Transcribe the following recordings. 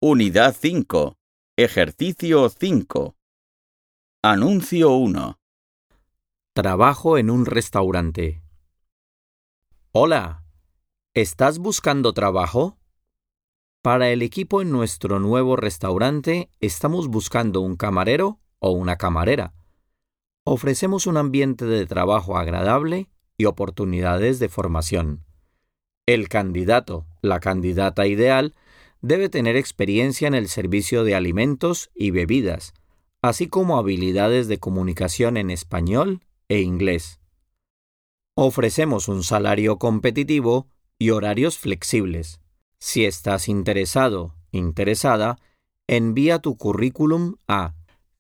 Unidad 5. Ejercicio 5. Anuncio 1. Trabajo en un restaurante. Hola, ¿estás buscando trabajo? Para el equipo en nuestro nuevo restaurante estamos buscando un camarero o una camarera. Ofrecemos un ambiente de trabajo agradable y oportunidades de formación. El candidato, la candidata ideal, debe tener experiencia en el servicio de alimentos y bebidas, así como habilidades de comunicación en español e inglés. Ofrecemos un salario competitivo y horarios flexibles. Si estás interesada, envía tu currículum a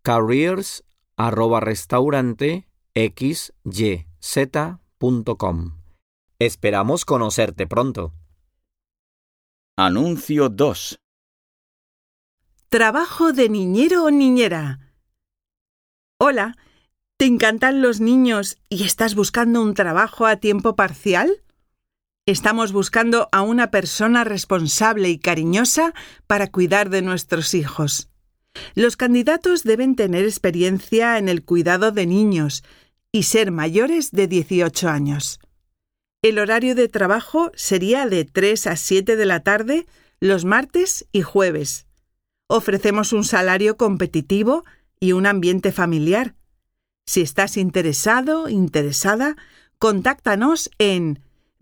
careers@restaurantexyz.com. Esperamos conocerte pronto. Anuncio 2. Trabajo de niñero o niñera. Hola, ¿te encantan los niños y estás buscando un trabajo a tiempo parcial? Estamos buscando a una persona responsable y cariñosa para cuidar de nuestros hijos. Los candidatos deben tener experiencia en el cuidado de niños y ser mayores de 18 años. El horario de trabajo sería de 3 a 7 de la tarde los martes y jueves. Ofrecemos un salario competitivo y un ambiente familiar. Si estás interesada, contáctanos en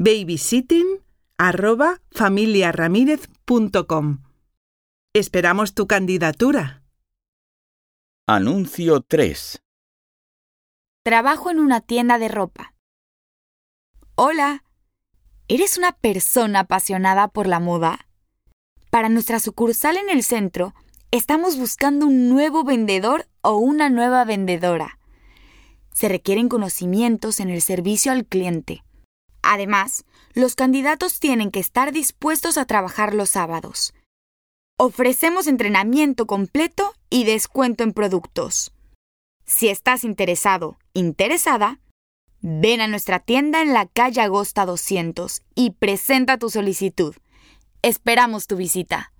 babysitting@familiaramirez.com. Esperamos tu candidatura. Anuncio 3. Trabajo en una tienda de ropa. Hola, ¿eres una persona apasionada por la moda? Para nuestra sucursal en el centro, estamos buscando un nuevo vendedor o una nueva vendedora. Se requieren conocimientos en el servicio al cliente. Además, los candidatos tienen que estar dispuestos a trabajar los sábados. Ofrecemos entrenamiento completo y descuento en productos. Si estás interesada, ven a nuestra tienda en la calle Agosta 200 y presenta tu solicitud. Esperamos tu visita.